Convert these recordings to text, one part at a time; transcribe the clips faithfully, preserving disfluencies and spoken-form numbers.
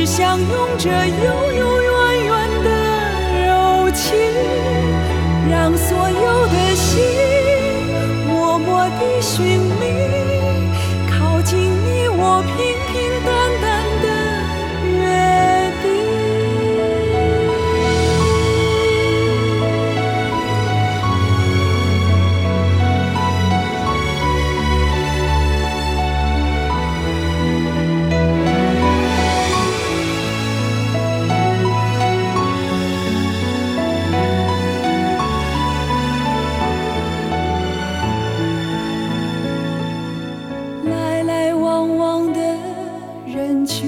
相拥着悠悠远远的柔情，让所有的心默默地寻觅，靠近你我平平淡淡的约定。来来往往的人群，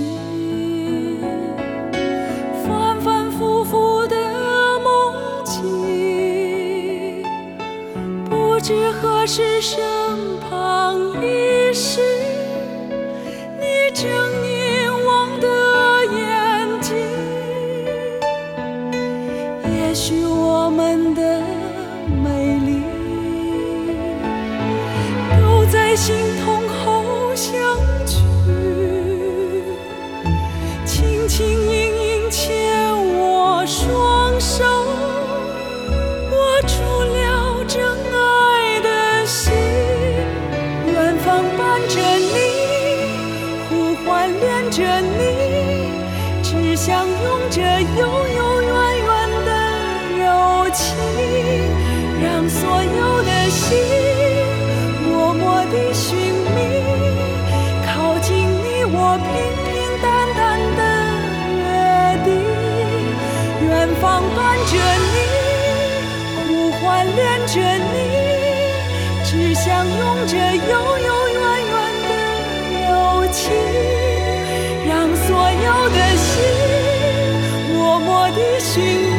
反反复复的梦境，不知何时身旁已是你狰凝望的眼睛。也许我们的美丽都在心痛后相聚，轻轻盈盈牵我双手，握住了真爱的心。远方伴着你，呼唤恋着你，只想拥着悠悠远远的柔情，让所有的心默默地寻觅，靠近你我平平淡淡的约定。远方伴着你，呼唤恋着你，只想拥着悠悠远远的柔情，让所有的心默默地寻觅。